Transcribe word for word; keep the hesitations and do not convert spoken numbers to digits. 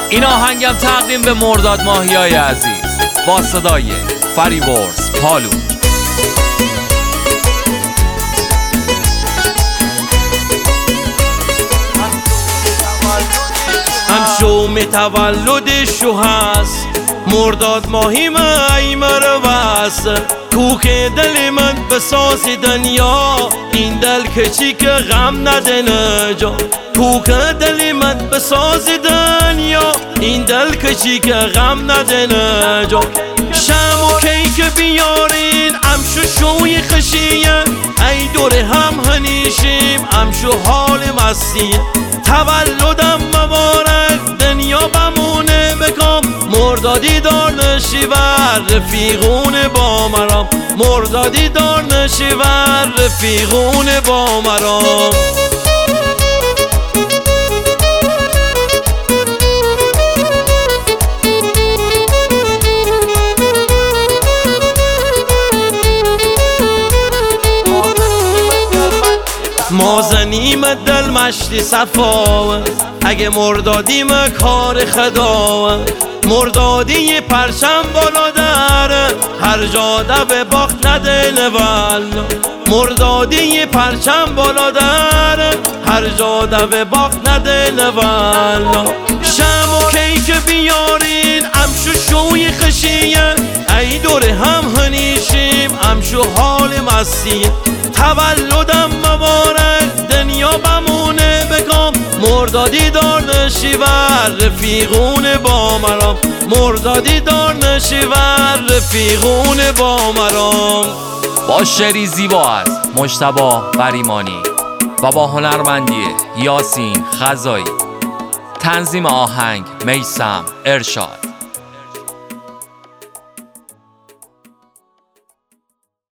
این آهنگم تقدیم به مرداد ماهیای عزیز با صدای فریورس پالو. همشوم تولد شو هست مرداد ماهی مای مرواس تو که دل من بساز دنیا این دل کچی که غم نده نجا تو که دل من بساز دنیا این دل کچی که غم نده نجا شم و کیک بیارین امشو شوی خشیه ای دور هم هنیشیم امشو حال مسیه تولدم مبارک دنیا بمونه بکام مردادی دار نشیور رفیقون با مرام مردادی دار نشیور رفیقون با مرام ما زنیم دل مشتی صفا اگه مردادیم کار خدا مردادی پرچم بالا داره هر جا دو باخت نده نوالا مردادی پرچم بالا داره هر جا دو باخت نده نوالا شم و کیک بیارین امشو شوی خشیه ای دور هم هنیشیم امشو حال مسیه تولدم مبارک دنیا بمونه بکام مردادی دار نشیور رفیقون با مرام مردادی دار نشیور رفیقون با مرام. با شعری زیبا از مجتبی بریمانی و با هنرمندی یاسین خزایی، تنظیم آهنگ میثم ارشاد.